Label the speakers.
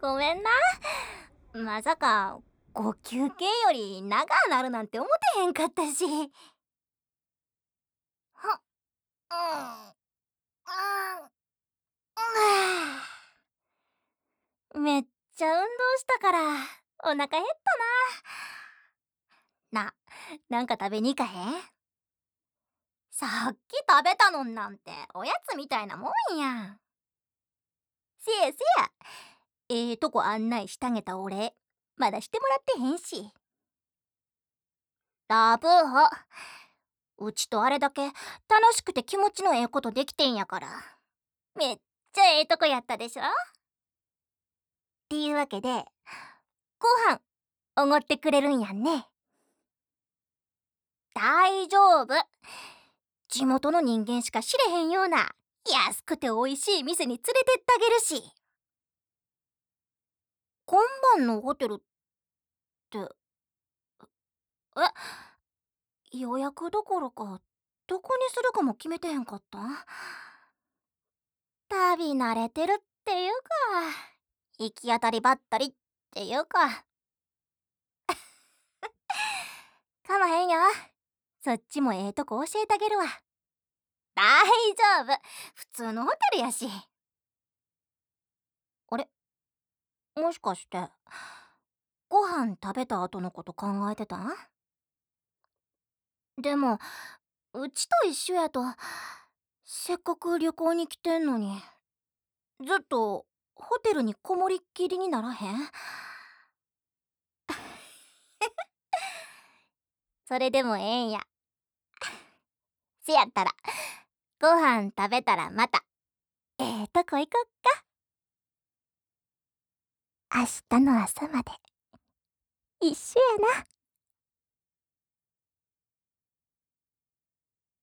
Speaker 1: ごめんな。まさかご休憩より長なるなんて思ってへんかったし。はめっちゃ運動したからお腹減ったな。なんか食べに行かへん？さっき食べたのんなんておやつみたいなもんやん。せやせや、とこ案内してあげたお礼まだしてもらってへんし。ラブホ、うちとあれだけ楽しくて気持ちのええことできてんやから、めっちゃええとこやったでしょ。っていうわけでご飯おごってくれるんやんね。大丈夫、地元の人間しか知れへんような安くて美味しい店に連れてってあげるし。今晩のホテルって、予約どころかどこにするかも決めてへんかった？旅慣れてるっていうか、行き当たりばったりっていうか。かまへんよ、そっちもええとこ教えてあげるわ。大丈夫、普通のホテルやし。あれ、もしかしてご飯食べた後のこと考えてたん？でもうちと一緒やと、せっかく旅行に来てんのにずっとホテルにこもりっきりにならへん？それでもええんや。せやったらご飯食べたらまたええとこ行こっか。明日の朝まで一緒やな。